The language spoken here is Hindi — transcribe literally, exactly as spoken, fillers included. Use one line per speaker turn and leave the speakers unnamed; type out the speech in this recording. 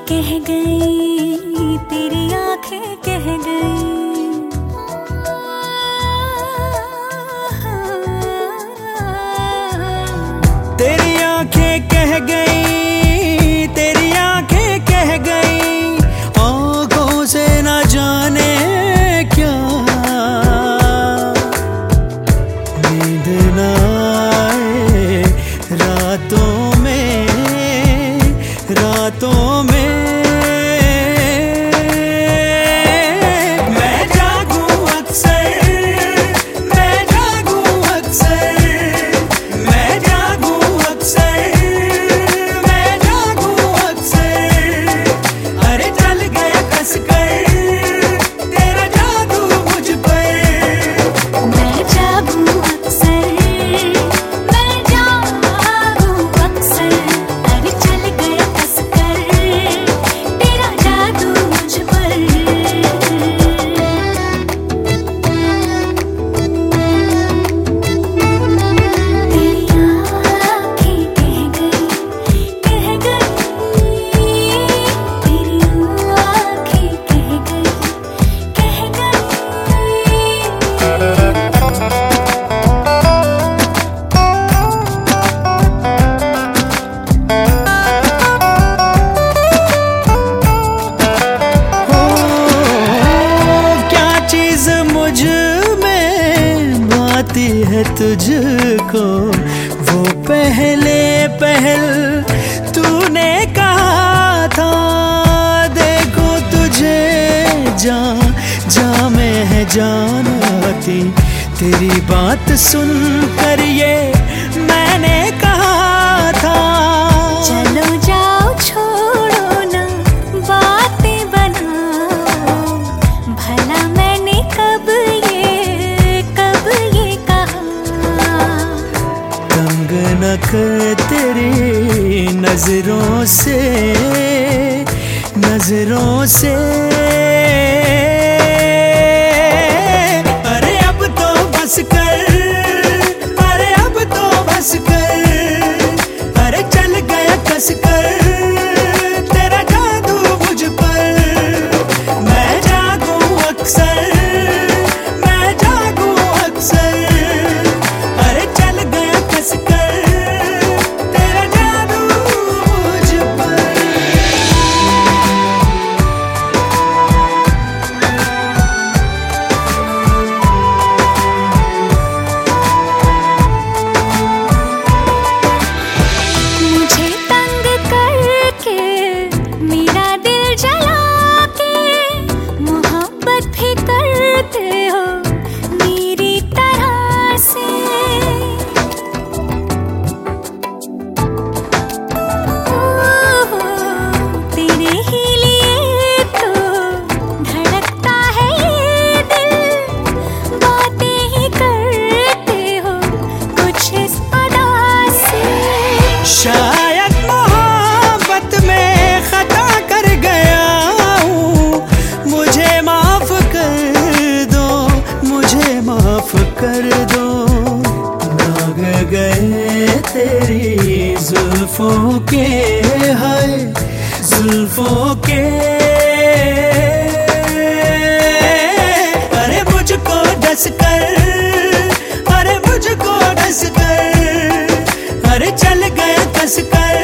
कह गई, तेरी आंखें कह गई।
तेरी आंखें कह गई, तेरी आंखें कह गई, आंखों से न जाने क्या। नींद न आए रातों में, रातों में। है तुझको वो पहले पहल तूने कहा था, देखो तुझे जा जा में है जान आती। तेरी बात सुन कर ये मैंने कहा था।
चलो जाओ छोड़ो ना बातें बनाओ, भला मैंने कब ये कब ये कहा।
तंग न कर तेरी नजरों से, नजरों से। अरे अब तो बस कर, अरे अब तो बस कर, अरे चल गया कस कर तेरा जादू मुझ पर। मैं जागू अक्सर, मैं जागू अक्सर, अरे चल गया कस कर तेरा जादू मुझ पर। शायद मोहब्बत में खता कर गया हूँ, मुझे माफ कर दो, मुझे माफ कर दो। दाग गए तेरी जुल्फों के, हाय जुल्फों के। अरे मुझको डस कर, अरे मुझको डस कर, अरे चल गया कस कर